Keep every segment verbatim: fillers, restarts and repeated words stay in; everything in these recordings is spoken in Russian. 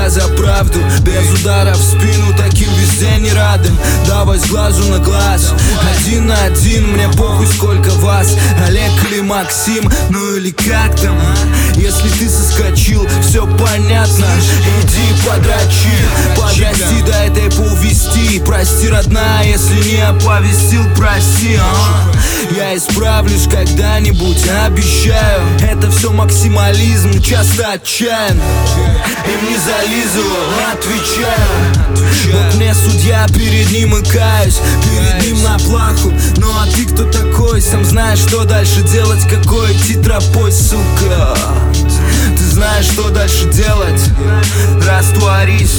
всегда за правду. Без удара в спину, таким везде не радым. Давай с глазу на глаз, один на один. Мне похуй сколько вас, Олег или Максим, ну или как там. Если ты соскочил, все понятно, иди подрачи. Подрасти, дай это увести. Прости, родная, если не оповестил, прости, а? Я исправлюсь когда-нибудь, обещаю. Это все максимализм, часто отчаян. Им не зализывал, отвечаю. Вот мне судья, перед ним и каюсь. Перед ним на плаху. Ну а ты кто такой? Сам знаешь, что дальше делать, какой идти тропой, сука. Ты знаешь, что дальше делать. Растворись.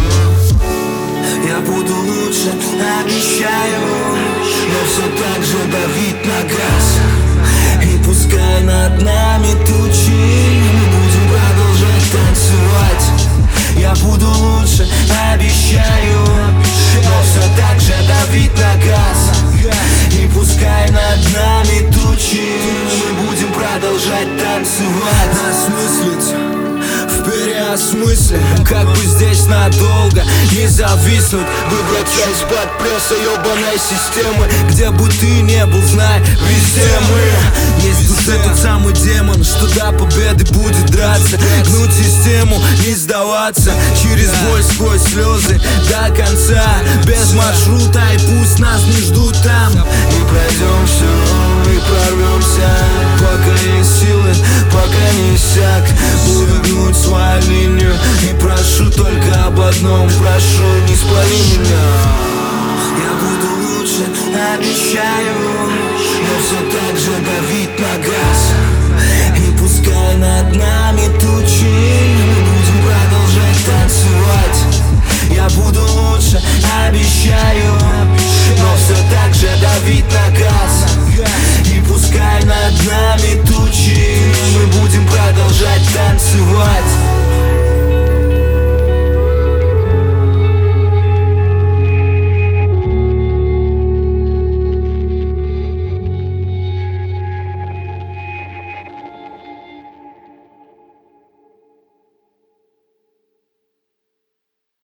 Я буду лучше, обещаю. Но все так же давить на газ. И пускай над нами тучи, мы будем продолжать танцевать. Я буду лучше, обещаю. Но все так же давить на газ. И пускай над нами тучи, мы будем продолжать танцевать. Осмыслить, в переосмысле, как бы здесь надолго не зависнуть. Выбраться из-под пресса ебаной системы. Где бы ты не был, знай, везде мы. Есть в душе тот самый демон, что до победы будет драться. Гнуть систему, не сдаваться. Через боль, сквозь слезы до конца. Без маршрута, и пусть нас не ждут там. И пройдем все, и прорвемся. Пока есть силы, пока не иссяк. Буду гнуть свою линию и прошу только об одном. Прошу, не спали меня. Я буду лучше, обещаю. Но все так же давить на газ.